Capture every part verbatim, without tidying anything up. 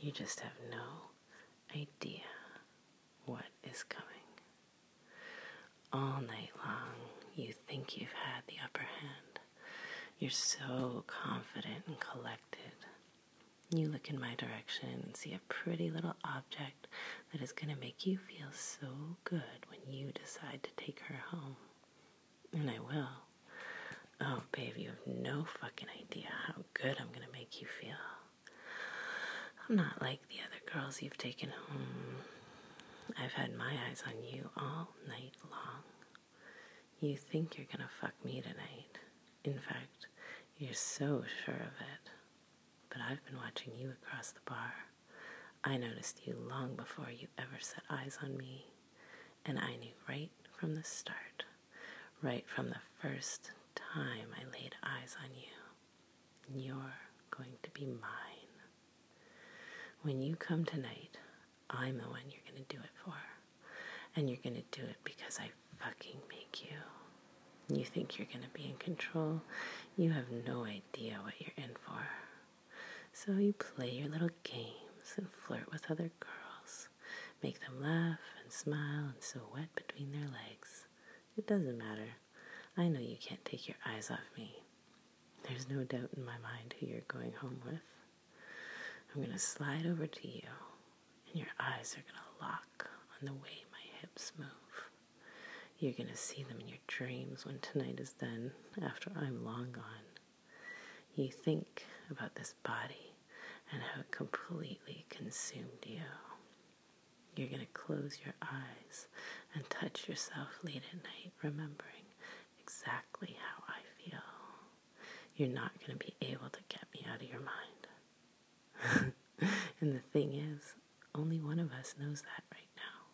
You just have no idea what is coming. All night long, you think you've had the upper hand. You're so confident and collected. You look in my direction and see a pretty little object that is going to make you feel so good when you decide to take her home. And I will. Oh, babe, you have no fucking idea how good I'm going to make you feel. I'm not like the other girls you've taken home. I've had my eyes on you all night long. You think you're going to fuck me tonight. In fact, you're so sure of it. But I've been watching you across the bar. I noticed you long before you ever set eyes on me. And I knew right from the start, right from the first time I laid eyes on you, you're going to be mine. When you come tonight, I'm the one you're going to do it for. And you're going to do it because I fucking make you. You think you're going to be in control. You have no idea what you're in for. So you play your little games and flirt with other girls. Make them laugh and smile and sweat between their legs. It doesn't matter. I know you can't take your eyes off me. There's no doubt in my mind who you're going home with. I'm going to slide over to you, and your eyes are going to lock on the way my hips move. You're going to see them in your dreams when tonight is done, after I'm long gone. You think about this body and how it completely consumed you. You're going to close your eyes and touch yourself late at night, remembering exactly how I feel. You're not going to be able to get me out of your mind. And the thing is, only one of us knows that right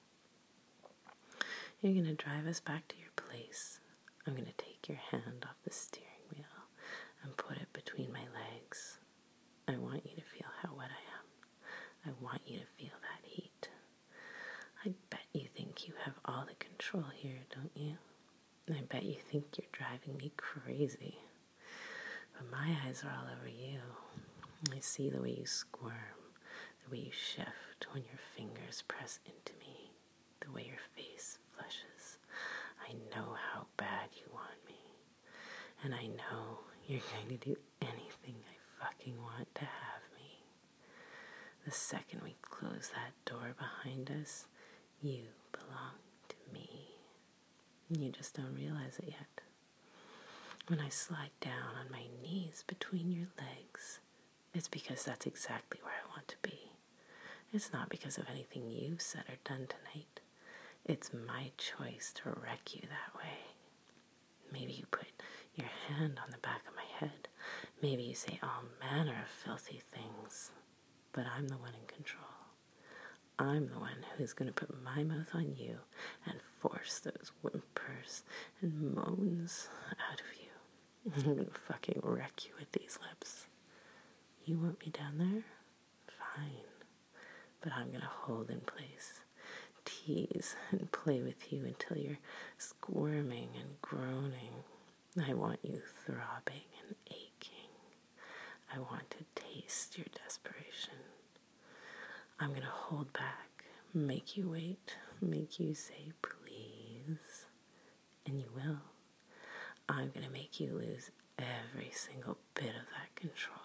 now. You're going to drive us back to your place. I'm going to take your hand off the steering wheel and put it between my legs. I want you to feel how wet I am. I want you to feel that heat. I bet you think you have all the control here, don't you? I bet you think you're driving me crazy. But my eyes are all over you. I see the way you squirm, the way you shift when your fingers press into me, the way your face flushes. I know how bad you want me. And I know you're going to do anything I fucking want to have me. The second we close that door behind us, you belong to me. You just don't realize it yet. When I slide down on my knees between your legs, it's because that's exactly where I want to be. It's not because of anything you've said or done tonight. It's my choice to wreck you that way. Maybe you put your hand on the back of my head. Maybe you say all manner of filthy things. But I'm the one in control. I'm the one who's going to put my mouth on you and force those whimpers and moans out of you. I'm going to fucking wreck you with these lips. You want me down there? Fine. But I'm going to hold in place, tease and play with you until you're squirming and groaning. I want you throbbing and aching. I want to taste your desperation. I'm going to hold back, make you wait, make you say please, and you will. I'm going to make you lose every single bit of that control.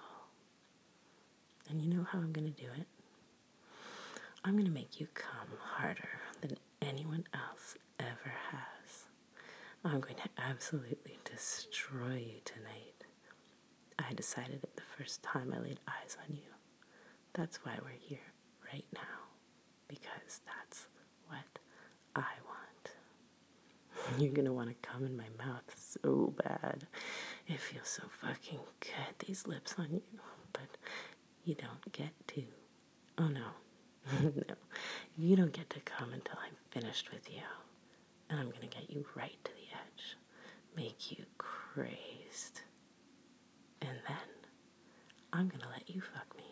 And you know how I'm going to do it? I'm going to make you come harder than anyone else ever has. I'm going to absolutely destroy you tonight. I decided it the first time I laid eyes on you. That's why we're here right now. Because that's what I want. You're going to want to come in my mouth so bad. It feels so fucking good, these lips on you. But you don't get to. Oh, no. No. You don't get to come until I'm finished with you. And I'm going to get you right to the edge. Make you crazed. And then I'm going to let you fuck me.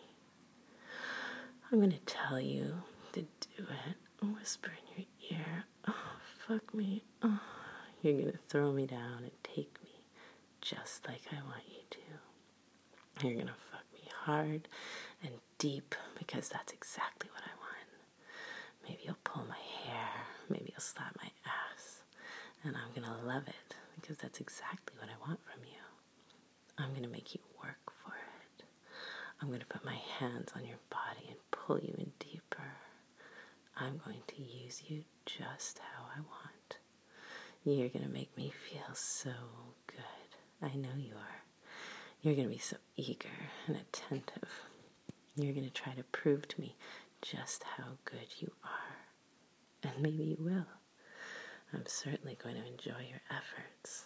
I'm going to tell you to do it. Whisper in your ear. Oh, fuck me. Oh. You're going to throw me down and take me just like I want you to. You're going to fuck me hard and deep because that's exactly what I want. Maybe you'll pull my hair, maybe you'll slap my ass, and I'm going to love it because that's exactly what I want from you. I'm going to make you work for it. I'm going to put my hands on your body and pull you in deeper. I'm going to use you just how I want. You're going to make me feel so good. I know you are. You're going to be so eager and attentive. You're going to try to prove to me just how good you are. And maybe you will. I'm certainly going to enjoy your efforts.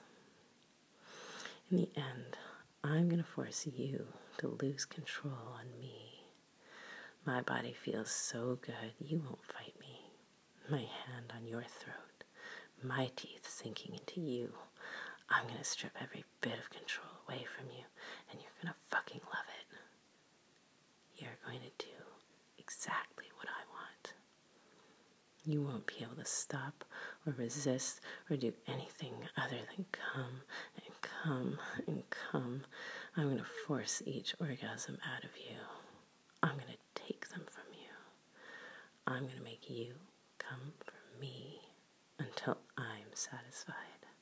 In the end, I'm going to force you to lose control on me. My body feels so good, you won't fight me. My hand on your throat, my teeth sinking into you. I'm going to strip every bit of control away from you, and you're going to fucking love it. You're going to do exactly what I want. You won't be able to stop or resist or do anything other than come and come and come. I'm going to force each orgasm out of you. I'm going to take them from you. I'm going to make you come for me until I'm satisfied.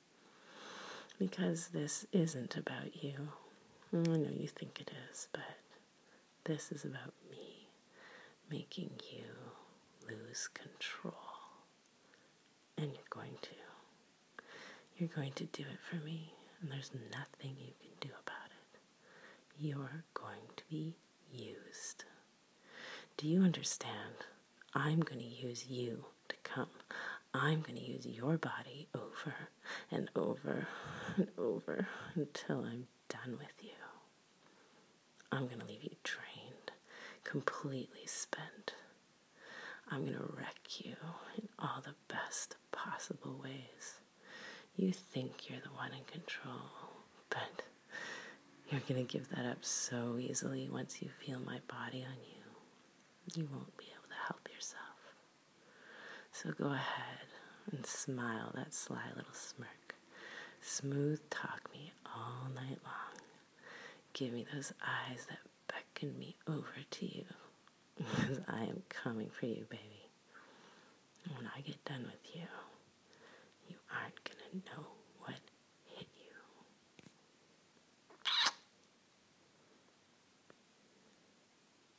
Because this isn't about you. I know you think it is, but this is about me making you lose control. And you're going to. You're going to do it for me, and there's nothing you can do about it. You're going to be used. Do you understand? I'm going to use you to come. I'm going to use your body over and over and over until I'm done with you. I'm going to leave you drained, completely spent. I'm going to wreck you in all the best possible ways. You think you're the one in control, but you're going to give that up so easily once you feel my body on you. You won't be able to help yourself. So go ahead and smile that sly little smirk. Smooth talk me all night long. Give me those eyes that beckon me over to you. Because I am coming for you, baby. When I get done with you, you aren't going to know